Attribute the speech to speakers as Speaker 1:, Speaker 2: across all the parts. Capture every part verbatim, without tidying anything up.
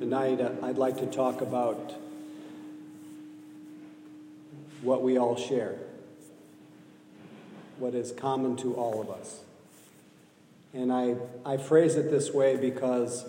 Speaker 1: tonight, I'd like to talk about what we all share, what is common to all of us. And I, I phrase it this way because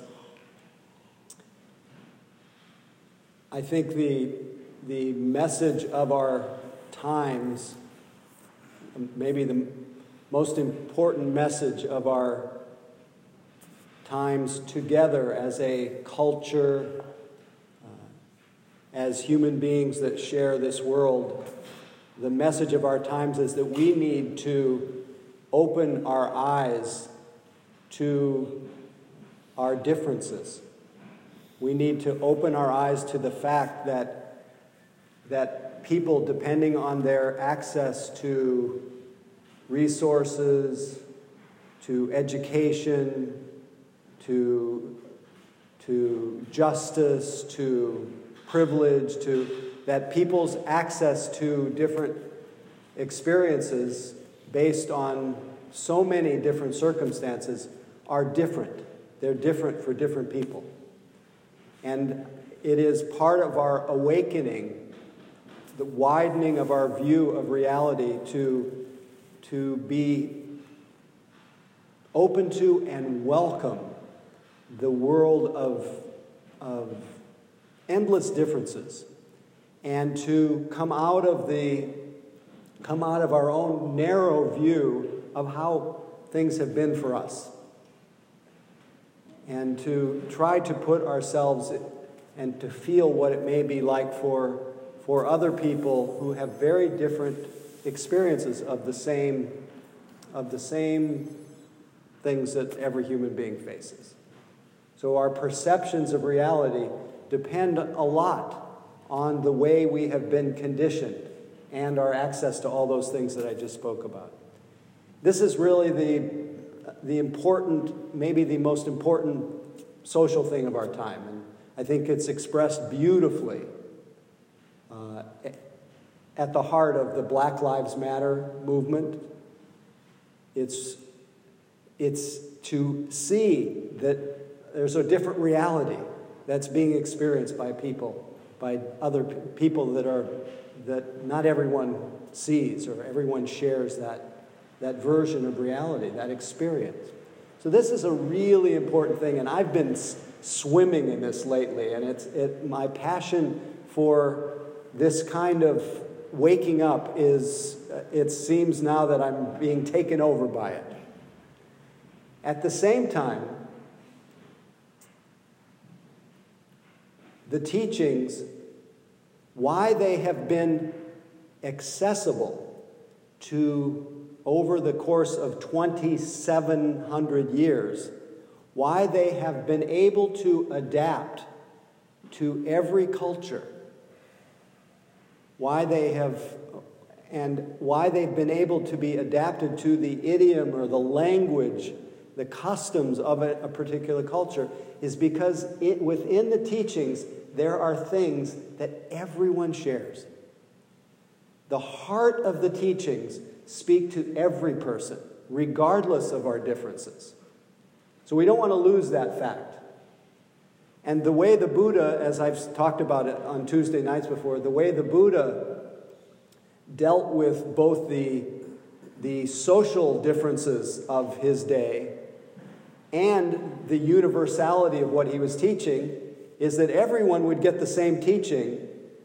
Speaker 1: I think the, the message of our times, maybe the most important message of our times together as a culture, uh, as human beings that share this world, the message of our times is that we need to open our eyes to our differences. We need to open our eyes to the fact that, that people, depending on their access to resources, to education, to, to justice, to privilege, to that people's access to different experiences based on so many different circumstances are different. They're different for different people. And it is part of our awakening, the widening of our view of reality to to be open to and welcome the world of, of endless differences, and to come out of the come out of our own narrow view of how things have been for us, and to try to put ourselves and to feel what it may be like for for other people who have very different experiences of the same of the same things that every human being faces. So our perceptions of reality depend a lot on the way we have been conditioned and our access to all those things that I just spoke about. This is really the the important, maybe the most important social thing of our time, and I think it's expressed beautifully uh, at the heart of the Black Lives Matter movement. It's, it's to see that there's a different reality that's being experienced by people, by other p- people that are, that not everyone sees or everyone shares that, that version of reality, that experience. So this is a really important thing, and I've been s- swimming in this lately, and it's it, my passion for this kind of waking up is, it seems now that I'm being taken over by it. At the same time, the teachings, why they have been accessible to, over the course of twenty-seven hundred years, why they have been able to adapt to every culture, why they have, and why they've been able to be adapted to the idiom or the language, the customs of a, a particular culture, is because it, within the teachings, there are things that everyone shares. The heart of the teachings speak to every person, regardless of our differences. So we don't want to lose that fact. And the way the Buddha, as I've talked about it on Tuesday nights before, the way the Buddha dealt with both the, the social differences of his day and the universality of what he was teaching is that everyone would get the same teaching.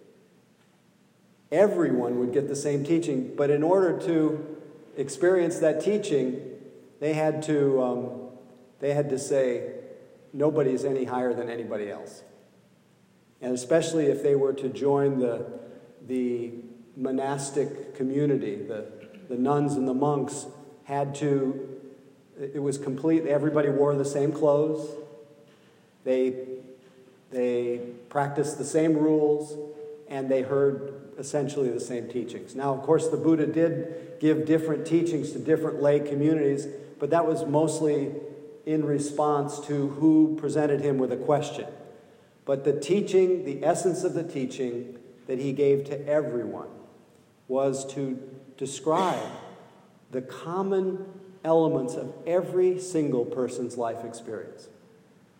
Speaker 1: Everyone would get the same teaching, but in order to experience that teaching, they had to um, they had to say, nobody is any higher than anybody else. And especially if they were to join the, the monastic community, the, the nuns and the monks had to, it was complete, everybody wore the same clothes, they, they practiced the same rules, and they heard essentially the same teachings. Now, of course, the Buddha did give different teachings to different lay communities, but that was mostly in response to who presented him with a question. But the teaching, the essence of the teaching that he gave to everyone was to describe the common elements of every single person's life experience.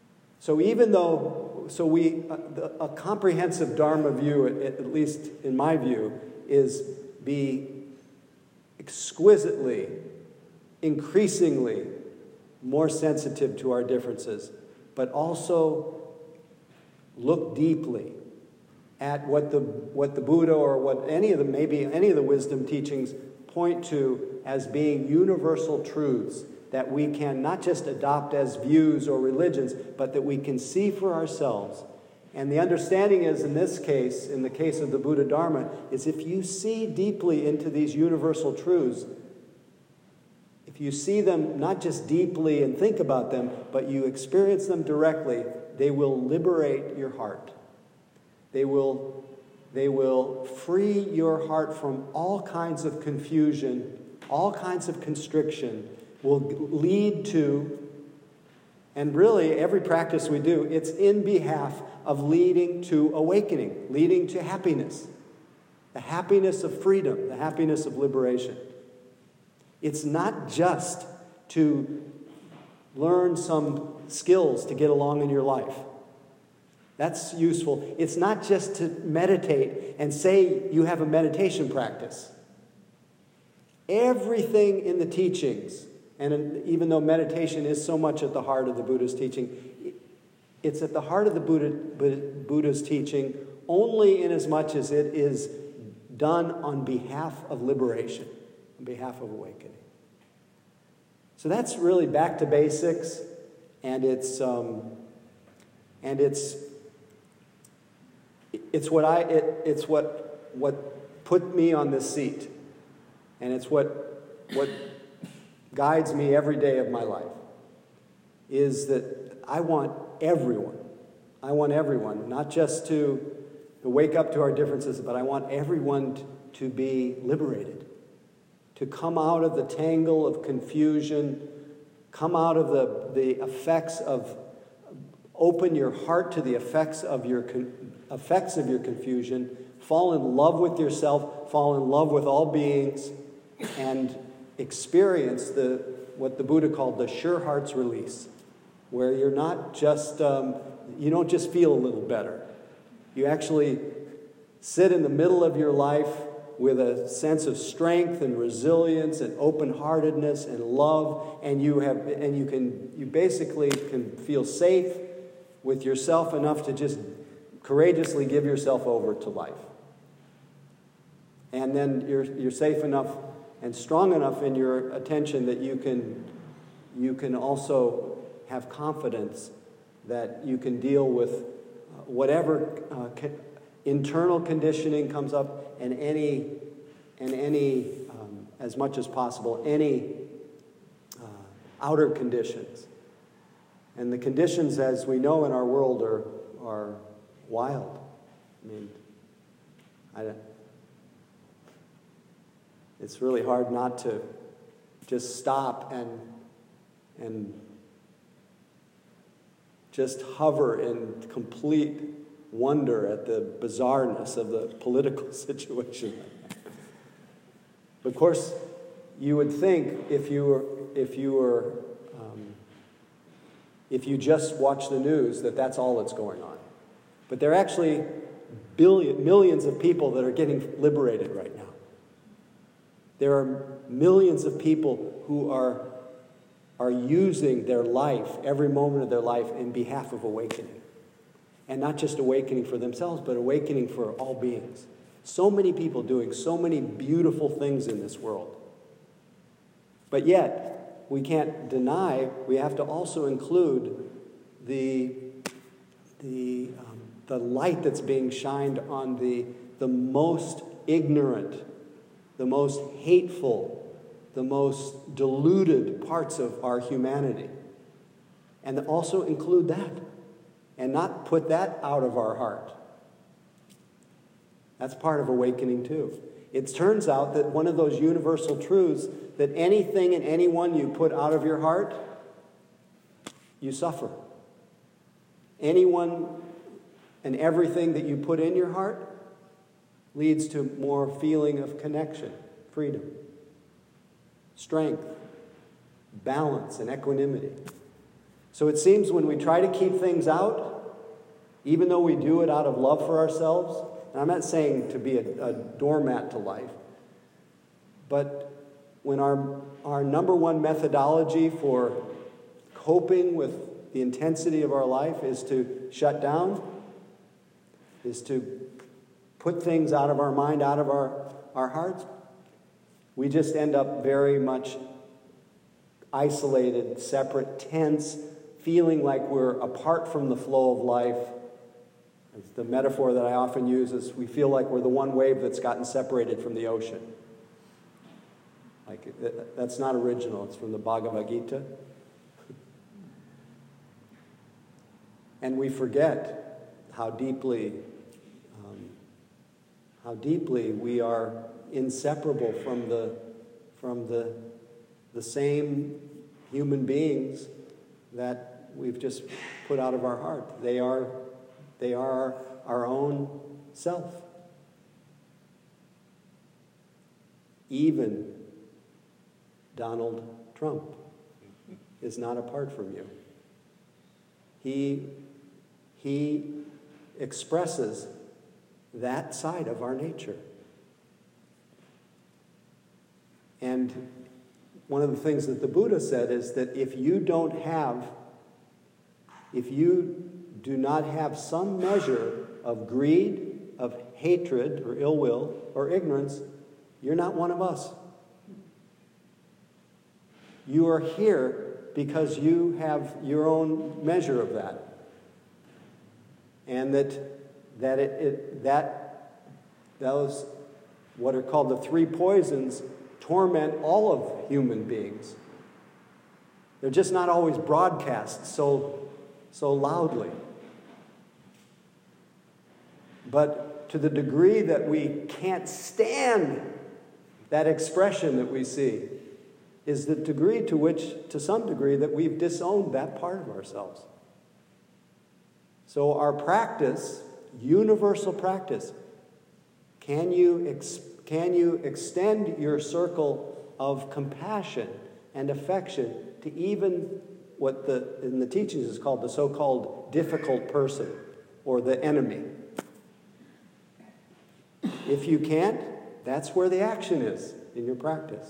Speaker 1: So even though, so we, a, a comprehensive Dharma view, at, at least in my view, is be exquisitely, increasingly more sensitive to our differences, but also look deeply at what the what the Buddha or what any of the maybe any of the wisdom teachings point to as being universal truths that we can not just adopt as views or religions, but that we can see for ourselves. And the understanding is, in this case, in the case of the Buddha Dharma, is if you see deeply into these universal truths, if you see them not just deeply and think about them, but you experience them directly, they will liberate your heart. They will, they will free your heart from all kinds of confusion, all kinds of constriction, will lead to, and really every practice we do, it's in behalf of leading to awakening, leading to happiness, the happiness of freedom, the happiness of liberation. It's not just to learn some skills to get along in your life. That's useful. It's not just to meditate and say you have a meditation practice. Everything in the teachings, and even though meditation is so much at the heart of the Buddha's teaching, it's at the heart of the Buddha, Buddha's teaching only in as much as it is done on behalf of liberation, on behalf of awakening. So that's really back to basics, and it's um, and it's it's what I it, it's what what put me on this seat, and it's what what guides me every day of my life. Is that I want everyone, I want everyone, not just to, to wake up to our differences, but I want everyone to, to be liberated. To come out of the tangle of confusion, come out of the, the effects of, open your heart to the effects of your effects of your confusion, fall in love with yourself, fall in love with all beings, and experience the what the Buddha called the sure heart's release, where you're not just, um, you don't just feel a little better. You actually sit in the middle of your life with a sense of strength and resilience and open-heartedness and love, and you have, and you can, you basically can feel safe with yourself enough to just courageously give yourself over to life. And then you're you're safe enough and strong enough in your attention that you can you can also have confidence that you can deal with uh, whatever uh, co- internal conditioning comes up, and any and any um, as much as possible any uh, outer conditions. And the conditions, as we know in our world, are are wild. I mean, I don't. It's really hard not to just stop and and just hover in complete wonder at the bizarreness of the political situation. Of course, you would think if you were if you were um, if you just watch the news that that's all that's going on, but there are actually billion millions of people that are getting liberated right now. There are millions of people who are, are using their life, every moment of their life, in behalf of awakening. And not just awakening for themselves, but awakening for all beings. So many people doing so many beautiful things in this world. But yet, we can't deny, we have to also include the, the, um, the light that's being shined on the, the most ignorant, the most hateful, the most deluded parts of our humanity. And also include that. And not put that out of our heart. That's part of awakening too. It turns out that one of those universal truths, that anything and anyone you put out of your heart, you suffer. Anyone and everything that you put in your heart leads to more feeling of connection, freedom, strength, balance, and equanimity. So it seems when we try to keep things out, even though we do it out of love for ourselves, and I'm not saying to be a, a doormat to life, but when our, our number one methodology for coping with the intensity of our life is to shut down, is to put things out of our mind, out of our, our hearts, we just end up very much isolated, separate, tense, feeling like we're apart from the flow of life. It's the metaphor that I often use is we feel like we're the one wave that's gotten separated from the ocean. Like, that's not original. It's from the Bhagavad Gita. And we forget how deeply, um, how deeply we are inseparable from the, from the, the same human beings that we've just put out of our heart. They are, they are our own self. Even Donald Trump is not apart from you. He, he expresses that side of our nature. And one of the things that the Buddha said is that if you don't have, if you do not have some measure of greed, of hatred, or ill will, or ignorance, you're not one of us. You are here because you have your own measure of that. And that that it, it that those what are called the three poisons torment all of human beings. They're just not always broadcast so so loudly. But to the degree that we can't stand that expression that we see, is the degree to which, to some degree, that we've disowned that part of ourselves. So our practice, universal practice, can you, ex- can you extend your circle of compassion and affection to even what the in the teachings is called the so-called difficult person or the enemy? If you can't, that's where the action is in your practice.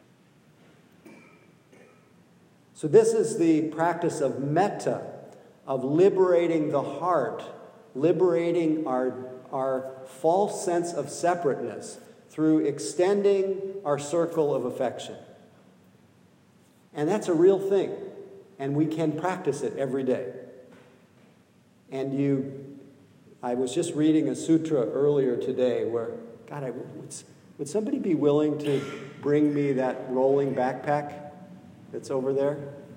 Speaker 1: So this is the practice of metta, of liberating the heart, liberating our, our false sense of separateness through extending our circle of affection. And that's a real thing, and we can practice it every day. And you, I was just reading a sutra earlier today where, God, I, would, would somebody be willing to bring me that rolling backpack that's over there?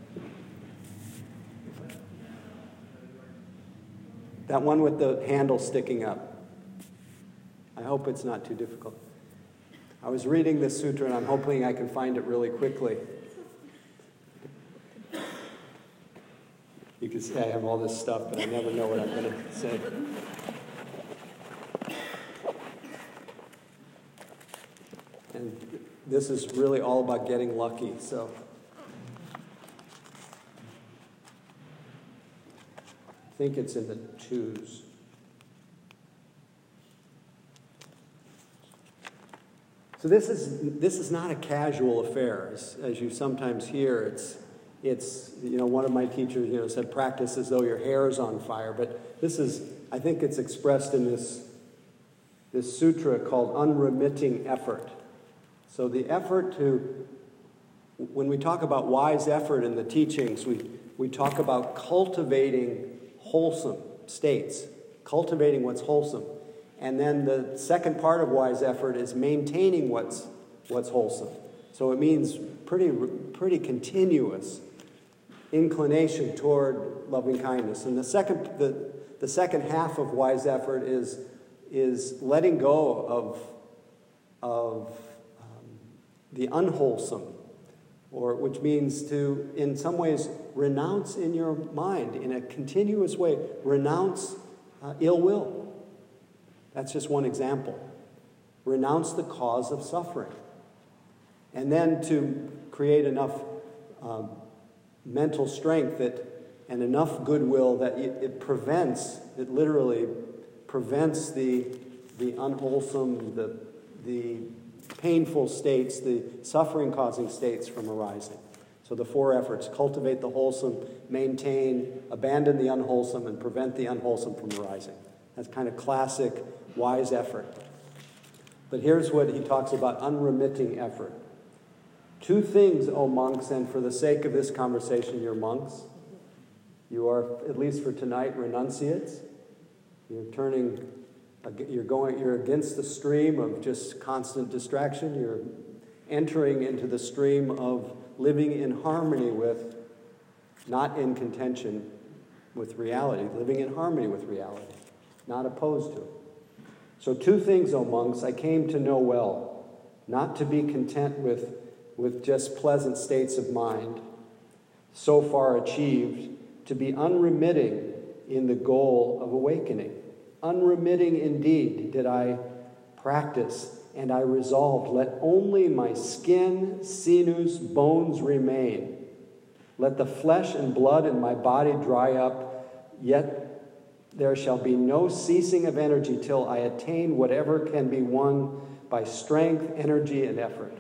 Speaker 1: That one with the handle sticking up. I hope it's not too difficult. I was reading this sutra and I'm hoping I can find it really quickly. You can see I have all this stuff, but I never know what I'm going to say. And this is really all about getting lucky, so. I think it's in the twos. So this is this is not a casual affair, as, as you sometimes hear. It's it's you know one of my teachers you know said practice as though your hair is on fire, but this is I think it's expressed in this this sutra called unremitting effort. So the effort to, when we talk about wise effort in the teachings, we we talk about cultivating wholesome states, cultivating what's wholesome. And then the second part of wise effort is maintaining what's what's wholesome. So it means pretty pretty continuous inclination toward loving kindness. And the second the, the second half of wise effort is is letting go of of um, the unwholesome, or which means to, in some ways, renounce in your mind, in a continuous way, renounce uh, ill will. That's just one example. Renounce the cause of suffering. And then to create enough um, mental strength that and enough goodwill that it, it prevents, it literally prevents the, the unwholesome, the, the painful states, the suffering-causing states from arising. So the four efforts: cultivate the wholesome, maintain, abandon the unwholesome, and prevent the unwholesome from arising. That's kind of classic wise effort. But here's what he talks about: unremitting effort. Two things, O monks, and for the sake of this conversation, you're monks. You are, at least for tonight, renunciates. You're turning, you're going, you're against the stream of just constant distraction. You're entering into the stream of living in harmony with, not in contention with reality, living in harmony with reality, not opposed to it. So two things, O monks, I came to know well: not to be content with, with just pleasant states of mind, so far achieved, to be unremitting in the goal of awakening. Unremitting indeed did I practice, and I resolved, let only my skin, sinews, bones remain. Let the flesh and blood in my body dry up, yet there shall be no ceasing of energy till I attain whatever can be won by strength, energy, and effort.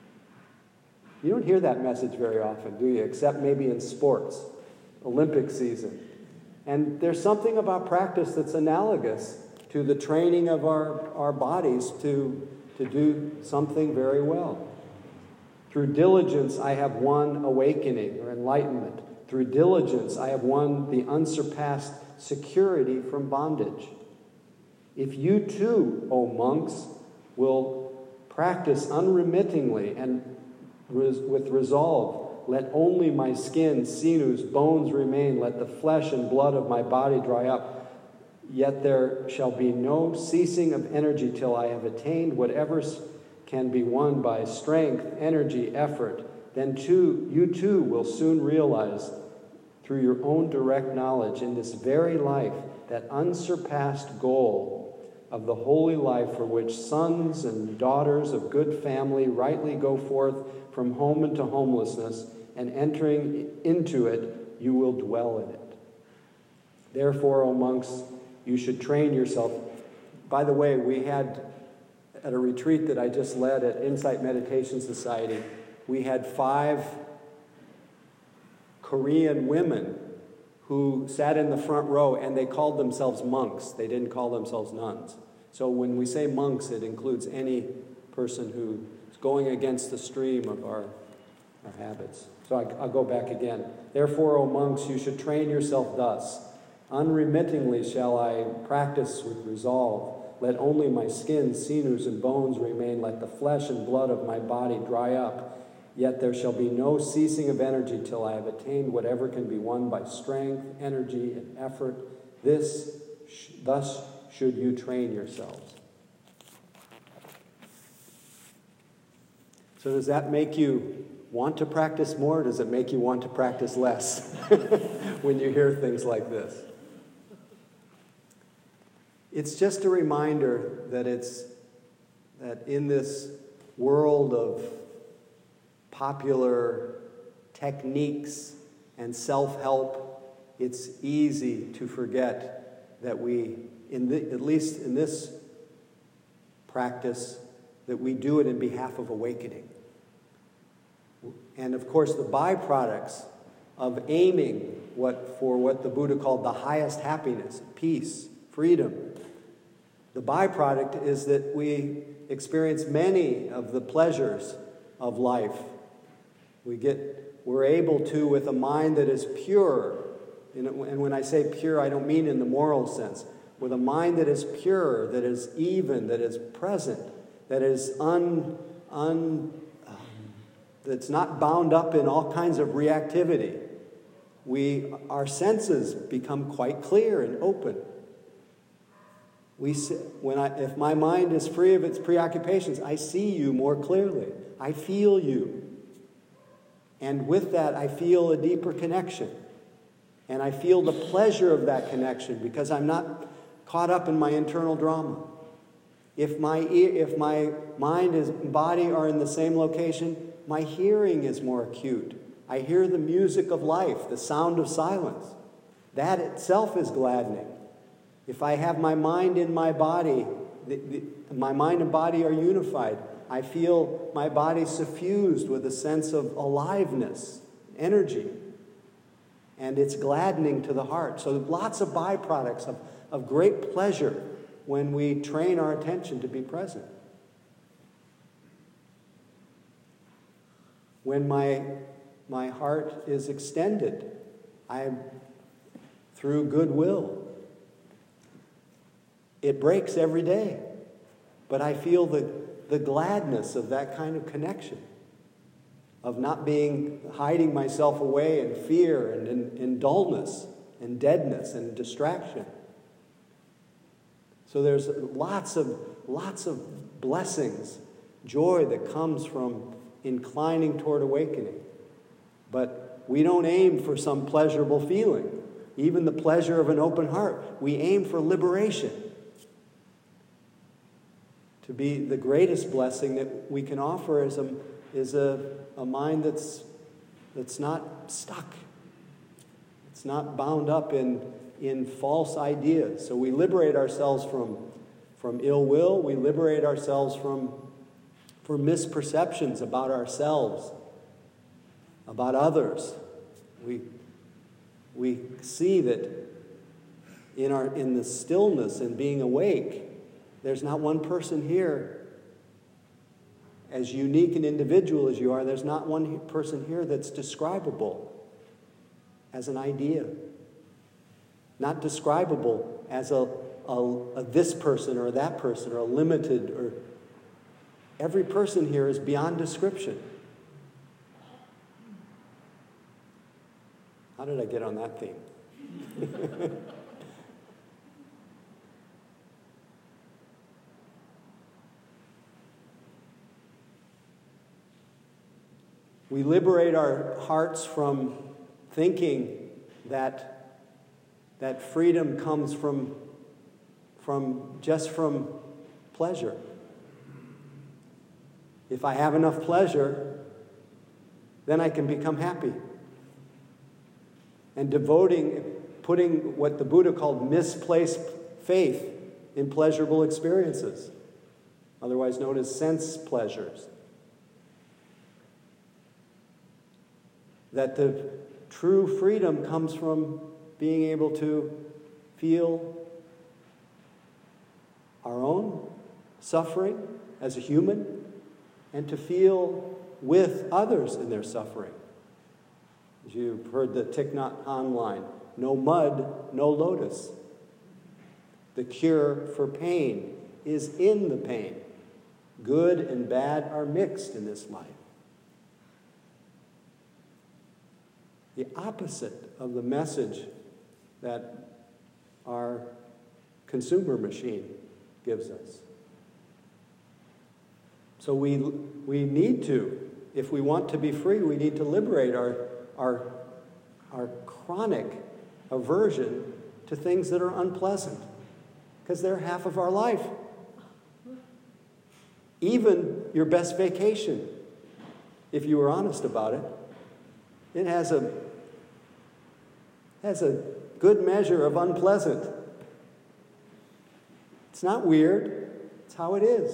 Speaker 1: You don't hear that message very often, do you? Except maybe in sports, Olympic season. And there's something about practice that's analogous to the training of our, our bodies to, to do something very well. Through diligence, I have won awakening or enlightenment. Through diligence, I have won the unsurpassed security from bondage. If you too, O monks, will practice unremittingly and res- with resolve, let only my skin, sinews, bones remain, let the flesh and blood of my body dry up, yet there shall be no ceasing of energy till I have attained whatever can be won by strength, energy, effort, then too, you too will soon realize through your own direct knowledge in this very life that unsurpassed goal of the holy life for which sons and daughters of good family rightly go forth from home into homelessness, and entering into it, you will dwell in it. Therefore, O monks, you should train yourself. By the way, we had, at a retreat that I just led at Insight Meditation Society, we had five Korean women who sat in the front row, and they called themselves monks. They didn't call themselves nuns. So when we say monks, it includes any person who is going against the stream of our, our habits. So I, I'll go back again. Therefore, O monks, you should train yourself thus. Unremittingly shall I practice with resolve. Let only my skin, sinews, and bones remain. Let the flesh and blood of my body dry up. Yet there shall be no ceasing of energy till I have attained whatever can be won by strength, energy, and effort. This, sh- thus should you train yourselves. So does that make you want to practice more, or does it make you want to practice less when you hear things like this? It's just a reminder that it's that in this world of popular techniques and self-help, it's easy to forget that we, in the, at least in this practice, that we do it in behalf of awakening. And of course, the byproducts of aiming what for what the Buddha called the highest happiness, peace, freedom, the byproduct is that we experience many of the pleasures of life. We get, we're able to, with a mind that is pure, and when I say pure, I don't mean in the moral sense, with a mind that is pure, that is even, that is present, that is un, un, um, that's not bound up in all kinds of reactivity. We, our senses become quite clear and open. We, when I, if my mind is free of its preoccupations, I see you more clearly. I feel you. And with that, I feel a deeper connection. And I feel the pleasure of that connection because I'm not caught up in my internal drama. If my, if my mind and body are in the same location, my hearing is more acute. I hear the music of life, the sound of silence. that itself is gladdening. If I have my mind in my body, the, the, my mind and body are unified. I feel my body suffused with a sense of aliveness, energy. And it's gladdening to the heart. So lots of byproducts of, of great pleasure when we train our attention to be present. When my, my heart is extended, I'm through goodwill. It breaks every day, but I feel the, the gladness of that kind of connection, of not being, hiding myself away in fear and in, in dullness and deadness and distraction. So there's lots of, lots of blessings, joy that comes from inclining toward awakening. But we don't aim for some pleasurable feeling, even the pleasure of an open heart. We aim for liberation, to be the greatest blessing that we can offer is a, is a, a mind that's, that's not stuck. It's not bound up in, in false ideas. So we liberate ourselves from, from ill will. We liberate ourselves from, from misperceptions about ourselves, about others. We, we see that in, our, in the stillness and being awake, there's not one person here, as unique and individual as you are, there's not one person here that's describable as an idea. Not describable as a, a, a this person or that person or a limited or... Every person here is beyond description. How did I get on that theme? We liberate our hearts from thinking that, that freedom comes from, from just from pleasure. If I have enough pleasure, then I can become happy. And devoting, putting what the Buddha called misplaced faith in pleasurable experiences, otherwise known as sense pleasures. That the true freedom comes from being able to feel our own suffering as a human and to feel with others in their suffering. As you've heard the Thich Nhat Hanh line, no mud, no lotus. The cure for pain is in the pain. Good and bad are mixed in this life. The opposite of the message that our consumer machine gives us. So we, we need to, if we want to be free, we need to liberate our, our, our chronic aversion to things that are unpleasant, because they're half of our life. Even your best vacation, if you were honest about it, it has a, has a good measure of unpleasant. It's not weird. It's how it is.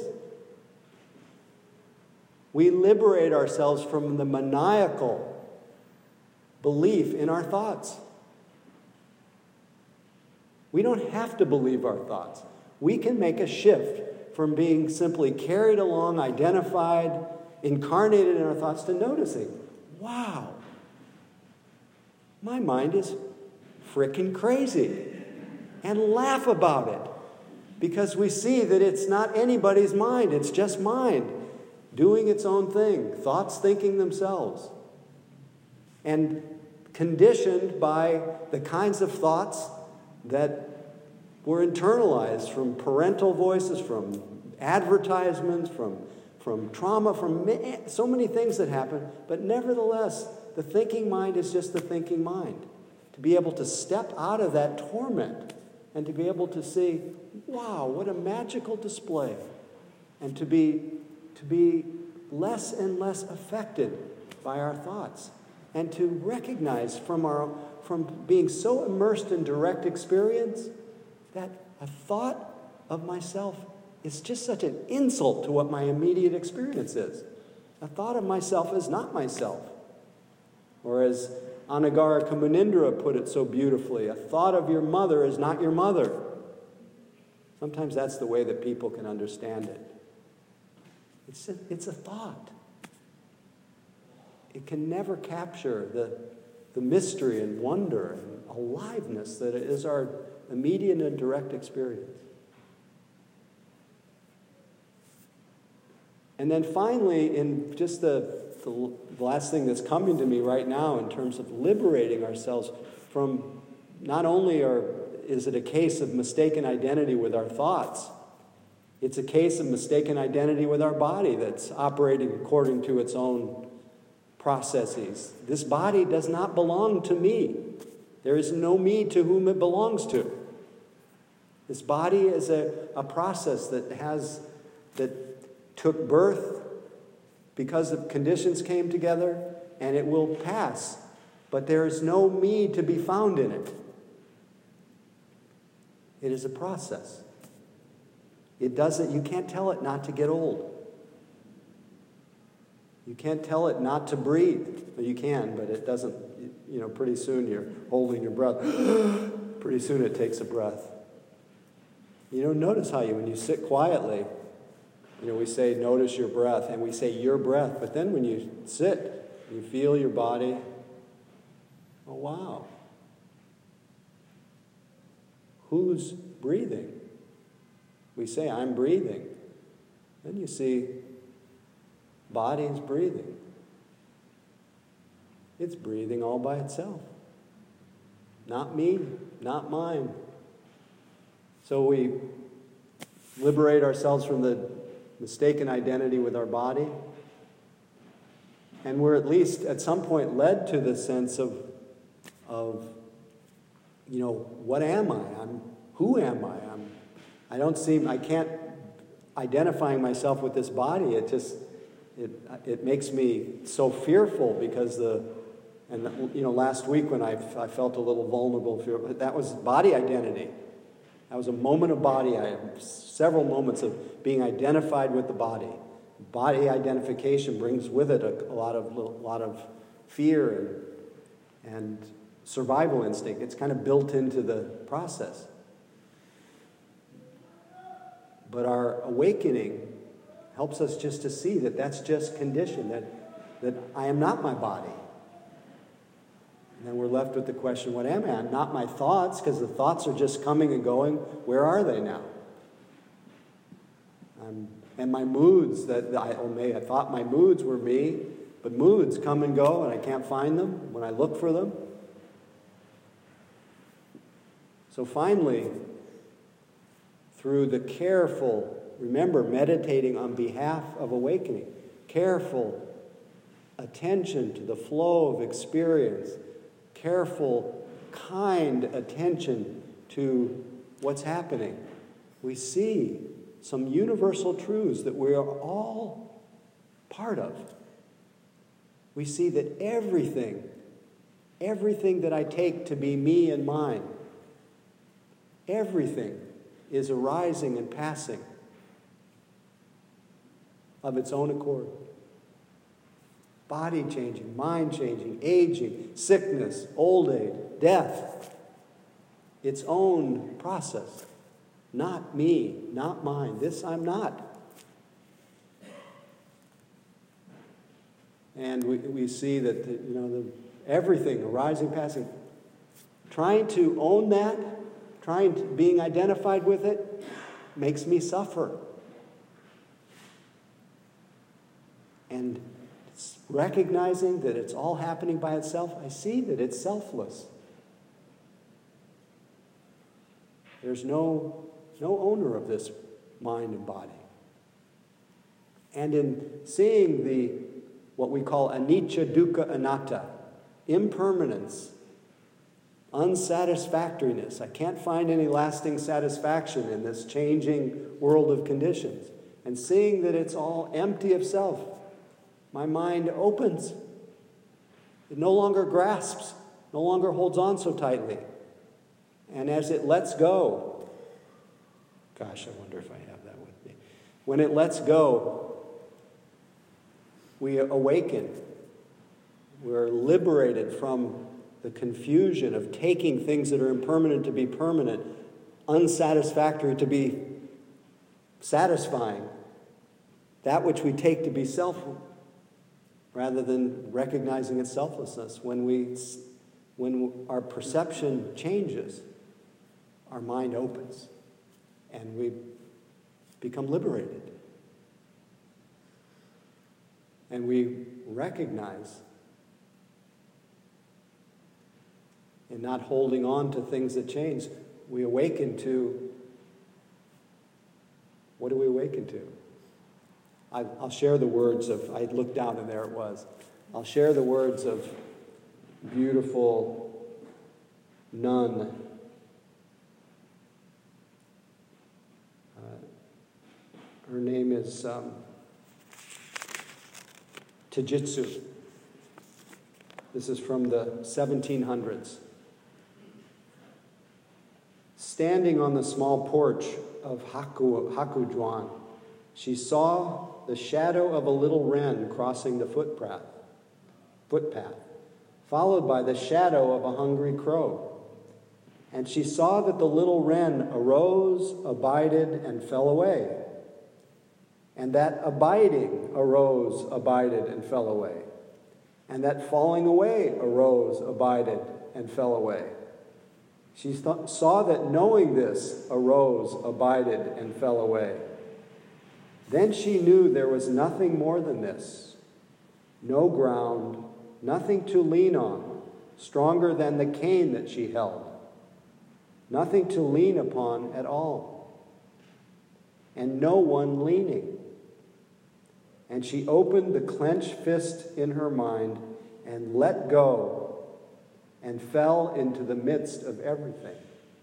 Speaker 1: We liberate ourselves from the maniacal belief in our thoughts. We don't have to believe our thoughts. We can make a shift from being simply carried along, identified, incarnated in our thoughts to noticing, wow, my mind is frickin' crazy, and laugh about it because we see that it's not anybody's mind, it's just mind doing its own thing, thoughts thinking themselves, and conditioned by the kinds of thoughts that were internalized from parental voices, from advertisements, from, from trauma, from so many things that happen. But nevertheless, the thinking mind is just the thinking mind. To be able to step out of that torment and to be able to see, wow, what a magical display. And to be, to be less and less affected by our thoughts. and to recognize from our from being so immersed in direct experience that a thought of myself is just such an insult to what my immediate experience is. A thought of myself is not myself. Or as Anagara Kamunindra put it so beautifully, a thought of your mother is not your mother. Sometimes that's the way that people can understand it. It's a, it's a thought. It can never capture the, the mystery and wonder and aliveness that is our immediate and direct experience. And then finally, in just the, the last thing that's coming to me right now in terms of liberating ourselves from not only our, is it a case of mistaken identity with our thoughts, it's a case of mistaken identity with our body that's operating according to its own processes. This body does not belong to me. There is no me to whom it belongs to. This body is a, a process that has, that took birth because the conditions came together, and it will pass. But there is no me to be found in it. It is a process. It doesn't, you can't tell it not to get old. You can't tell it not to breathe. Well, you can, but it doesn't, you know, pretty soon you're holding your breath. Pretty soon it takes a breath. You know, notice how you, when you sit quietly, you know, we say, notice your breath, and we say your breath. But then when you sit, you feel your body. Oh, wow. Who's breathing? We say, I'm breathing. Then you see, body's breathing. It's breathing all by itself. Not me, not mine. So we liberate ourselves from the mistaken identity with our body. And we're at least at some point led to the sense of, of you know, what am I? I'm, who am I? I'm, I don't seem, I can't, identifying myself with this body, it just, it, it makes me so fearful because the, and you know, last week when I, I felt a little vulnerable, that was body identity. That was a moment of body, I had several moments of being identified with the body. Body identification brings with it a, a lot of a lot of fear and, and survival instinct. It's kind of built into the process. But our awakening helps us just to see that that's just conditioned, that, that I am not my body. And then we're left with the question, what am I? I'm not my thoughts, because the thoughts are just coming and going. Where are they now? I'm, and my moods, that I, oh, may, I thought my moods were me, but moods come and go, and I can't find them when I look for them. So finally, through the careful, remember, meditating on behalf of awakening, careful attention to the flow of experience, careful, kind attention to what's happening, we see some universal truths that we are all part of. We see that everything, everything that I take to be me and mine, everything is arising and passing of its own accord. Body changing, mind changing, aging, sickness, old age, death. Its own process. Not me, not mine. This I'm not. And we, we see that the, you know the, everything arising, passing. Trying to own that, trying to, being identified with it, makes me suffer. And recognizing that it's all happening by itself, I see that it's selfless. There's no, no owner of this mind and body. And in seeing the, what we call anicca, dukkha, anatta, impermanence, unsatisfactoriness, I can't find any lasting satisfaction in this changing world of conditions, and seeing that it's all empty of self, my mind opens. it no longer grasps, no longer holds on so tightly. And as it lets go, gosh, I wonder if I have that with me. When it lets go, we awaken. We're liberated from the confusion of taking things that are impermanent to be permanent, unsatisfactory to be satisfying, that which we take to be self, rather than recognizing its selflessness. When we, when our perception changes, our mind opens, and we become liberated. And we recognize in not holding on to things that change, we awaken to, what do we awaken to? I, I'll share the words of, I looked down and there it was. I'll share the words of beautiful nun. Uh, her name is um, Tajitsu. This is from the seventeen hundreds. Standing on the small porch of Haku, Hakujuan, she saw the shadow of a little wren crossing the footpath, footpath, followed by the shadow of a hungry crow. And she saw that the little wren arose, abided, and fell away. And that abiding arose, abided, and fell away. And that falling away arose, abided, and fell away. She th- saw that knowing this arose, abided, and fell away. Then she knew there was nothing more than this, no ground, nothing to lean on, stronger than the cane that she held, nothing to lean upon at all, and no one leaning. And she opened the clenched fist in her mind and let go and fell into the midst of everything.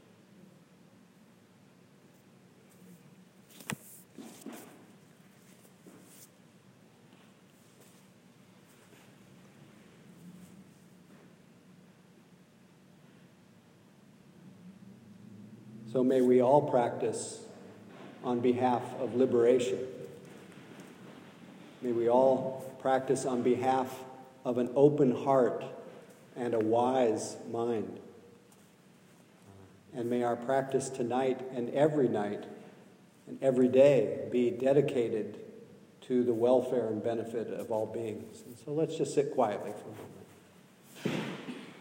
Speaker 1: So may we all practice on behalf of liberation. May we all practice on behalf of an open heart and a wise mind. And may our practice tonight and every night and every day be dedicated to the welfare and benefit of all beings. And so let's just sit quietly for a moment.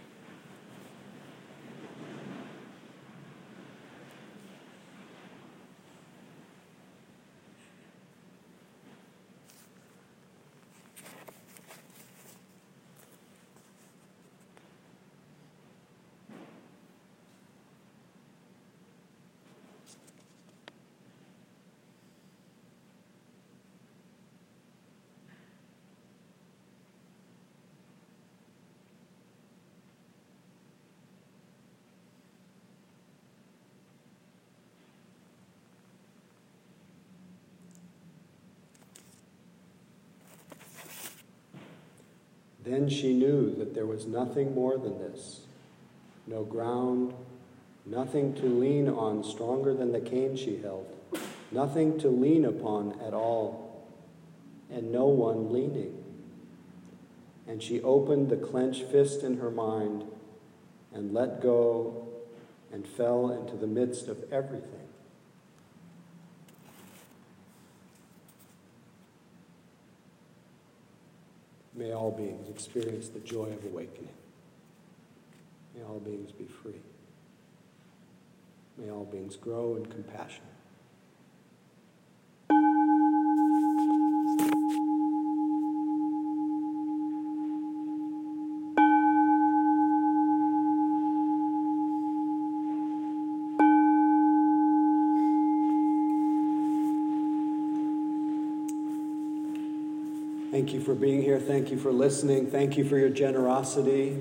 Speaker 1: Then she knew that there was nothing more than this, no ground, nothing to lean on stronger than the cane she held, nothing to lean upon at all, and no one leaning. And she opened the clenched fist in her mind and let go and fell into the midst of everything. May all beings experience the joy of awakening. May all beings be free. May all beings grow in compassion. Thank you for being here. Thank you for listening. Thank you for your generosity.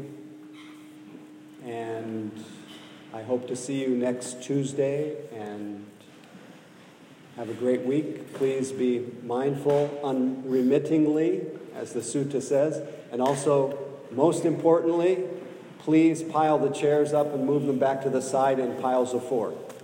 Speaker 1: And I hope to see you next Tuesday. And have a great week. Please be mindful unremittingly, as the sutta says. And also Most importantly, please pile the chairs up and move them back to the side in piles of four.